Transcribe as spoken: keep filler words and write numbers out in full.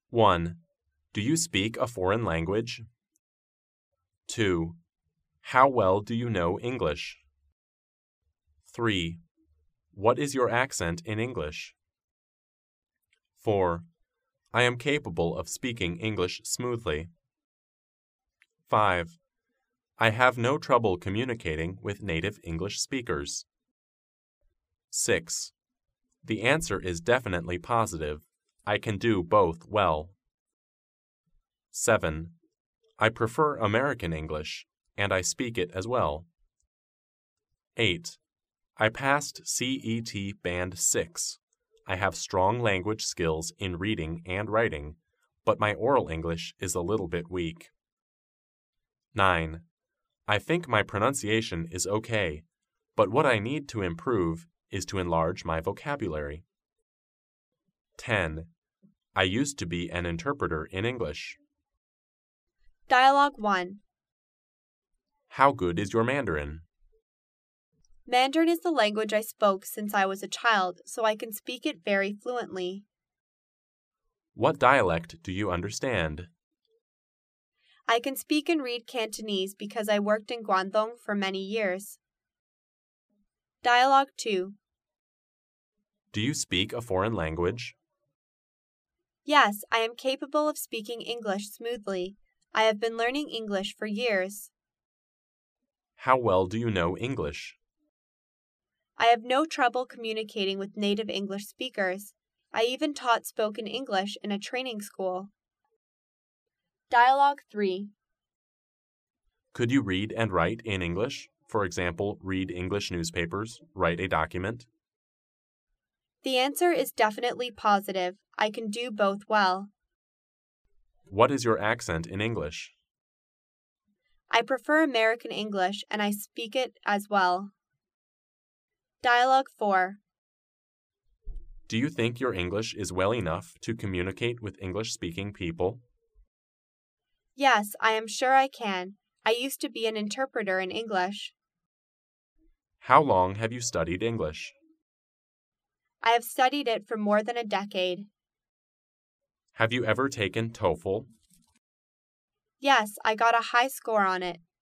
one. Do you speak a foreign language? two. How well do you know English? three. What is your accent in English? four. I am capable of speaking English smoothly. five. I have no trouble communicating with native English speakers. six. The answer is definitely positive. I can do both well. seven. I prefer American English, and I speak it as well. eight. I passed C E T Band six. I have strong language skills in reading and writing, but my oral English is a little bit weak. nine. I think my pronunciation is okay, but what I need to improve is to enlarge my vocabulary. ten. I used to be an interpreter in English. Dialogue one. How good is your Mandarin? Mandarin is the language I spoke since I was a child, so I can speak it very fluently. What dialect do you understand? I can speak and read Cantonese because I worked in Guangdong for many years. Dialogue two. Do you speak a foreign language? Yes, I am capable of speaking English smoothly. I have been learning English for years. How well do you know English? I have no trouble communicating with native English speakers. I even taught spoken English in a training school. Dialogue three. Could you read and write in English? For example, read English newspapers, write a document? The answer is definitely positive. I can do both well. What is your accent in English? I prefer American English and I speak it as well. Dialogue four. Do you think your English is well enough to communicate with English-speaking people? Yes, I am sure I can. I used to be an interpreter in English. How long have you studied English? I have studied it for more than a decade. Have you ever taken TOEFL? Yes, I got a high score on it.